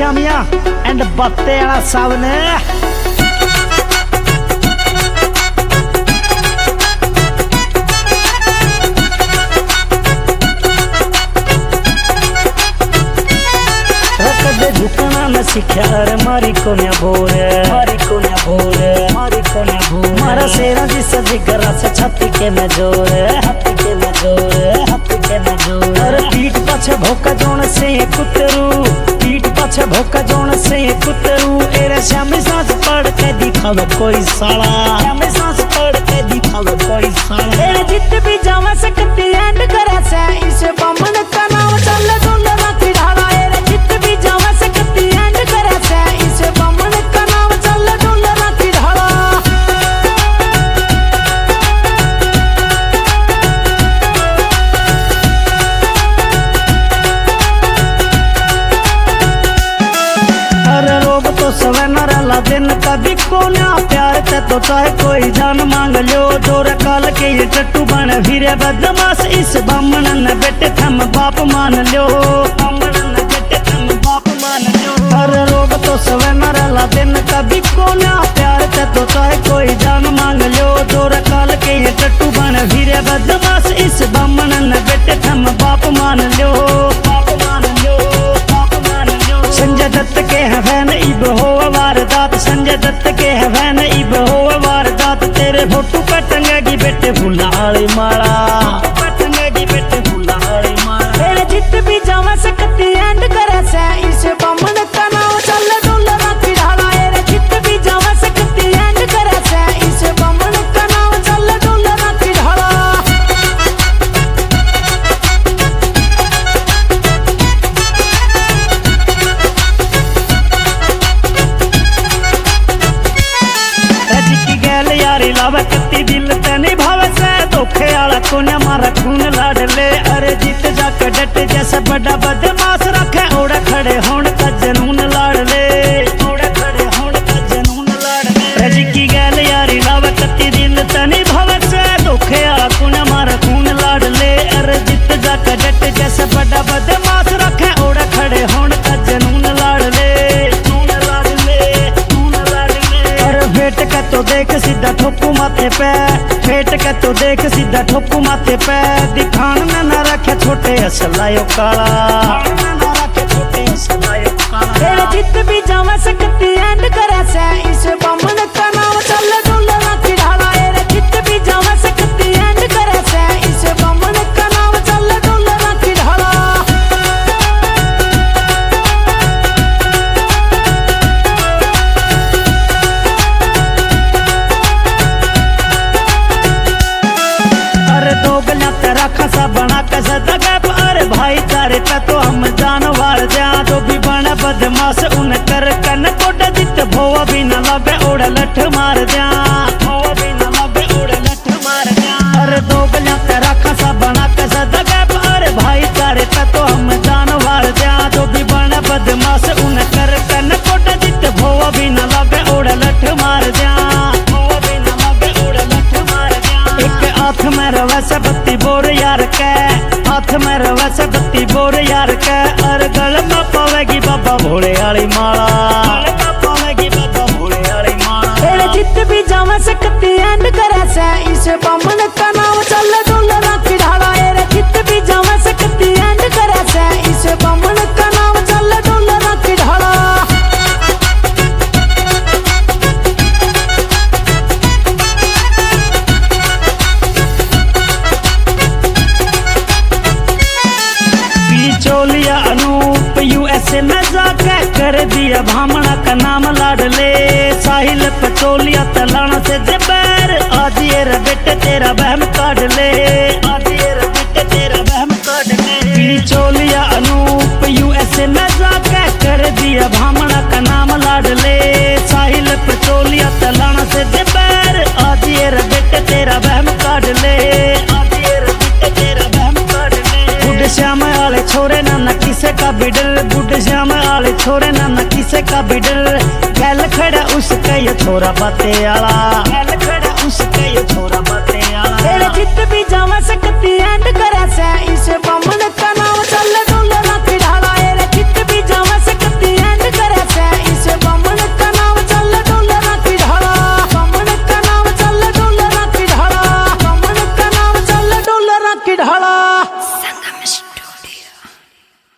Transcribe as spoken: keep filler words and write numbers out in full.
Shamiya and बाते वाला साहब ने झुकना न सिख्या रे मारी कोन्या भोर मारी कोन्या भोर मारी कोन्या भोर मारा शेरा जी सदी गरा से छाती के में जोर हाथी के में जोर हाथी के में जोर अरे पीठ पाछे भोका जोन से कुतरू पीठ पाछे भोका जोन से कुतरू एरे श्यामी सांस पड़ के दिखावे कोई साला श्यामी सांस पड़ के दिखावे कोई साला एरे जित भी जावे से कती एंड करे से इस बमन का नाम चल डोल ना किढ़ाड़ा एरे जित भी जावे से कती एंड करे से इस बमन का नाम चल डोल ना किढ़ाड़ा अरे रोग तो सवे न रला दिन कभी कोना प्यार ते तो चाहे कोई जान मांग लो जोर काल के ये टट्टू बन फिरे बदमाश इस बामन न बेटे थम बाप मान लो बामन न बेटे थम बाप मान लो अरे रोग तो सवे न रला दिन कभी कोना प्यार ते तो चाहे कोई जान मांग लो जोर काल के ये टट्टू बन फिरे बदमाश इस बामन न बेटे थम बाप मान लो बाप मान लो बाप मान लो संजय दत्त के है फैन इब हो वारदात संजय दत्त के है फैन इब हो वारदात तेरे फोटो पे टंगेगी बेटे फूला वाली माला पे टंगेगी बेटे फूला वाली माला तेरे जित भी जावे से कती एंड करे से इस बमन का नाम चल डोल ना किढ़ाड़ा एरे जित भी जावे से कती एंड करे से इस बमन का नाम चल डोल ना किढ़ाड़ा लावे कत्ती दिल ते निभावे से धोखे वाला कोने मारा खून लाड ले अरे जीत जाके डट जैसे बड़ा बदमाश रखे ओड़े खड़े होण का जनून लाड ले ओड़े खड़े होण का जनून लाड ले रजी की गैल यारी लावे कत्ती दिल ते निभावे से धोखे वाला कोने मारा खून लाड ले अरे जीत जाके डट जैसे बड़ा बदमाश रखे ओड़े खड़े होण का जनून लाड ले नून लाड ले नून लाड ले अरे भेट के तो देख सीधा ठोकू माथे पे फेट के तो देख सीधा ठोकू माथे पे दिखान में न रखे छोटे असलायो काला न रखे छोटे असलायो काला तेरे जित भी जावे से कती एंड करे से इस बमन का नाम चल डोल ना किढ़ाड़ा एरे जित भी जावे से कती एंड करे से इस बमन का नाम चल डोल ना किढ़ाड़ा खसा बना कैसे दगे अरे भाई तारे पे तो हम जानवर जा जो भी बने बदमाश उन कर कन कोड जित भोवा भी न लगे ओढ़ लठ मार जा भोवा भी न लगे ओढ़ लठ मार जा अरे दो गलियां तेरा खसा बना कैसे दगे अरे भाई तारे पे तो हम जानवर जा जो भी बने बदमाश उन कर कन कोड जित भोवा भी न लगे ओढ़ लठ मार जा भोवा भी न लगे ओढ़ लठ मार जा एक हाथ में रवा से बत्ती बोर यार के हाथ में रवा से बत्ती बोर यार के और गल में पावेगी बाबा भोले वाली माला गल में पावेगी बाबा भोले वाली माला तेरे जित भी जावे से कती एंड करे से इस बमन का नाम चल डोल ना किढ़ाड़ा एरे जित भी जावे से कती एंड करे से इस बमन का नाम चल डोल ना किढ़ाड़ा चोलिया अनूप यूएसए में जाके कर दिया भामना का नाम लाड ले साहिल पचोलिया तलाना से जबैर आज ये बेटे तेरा बहम काट ले आज ये बेटे तेरा बहम काट ले चोलिया अनूप यूएसए में जाके कर दिया भामना का नाम लाड ले साहिल पचोलिया तलाना से जबैर आज ये बेटे तेरा बहम काट ले आज ये बेटे तेरा बहम काट ले बुढ़ श्याम वाले छोरे ना न किसे का बिडल बुढ़ श्याम वाले छोरे ना न किसे का बिडल गैल खड़ा उसका ये छोरा बाते आला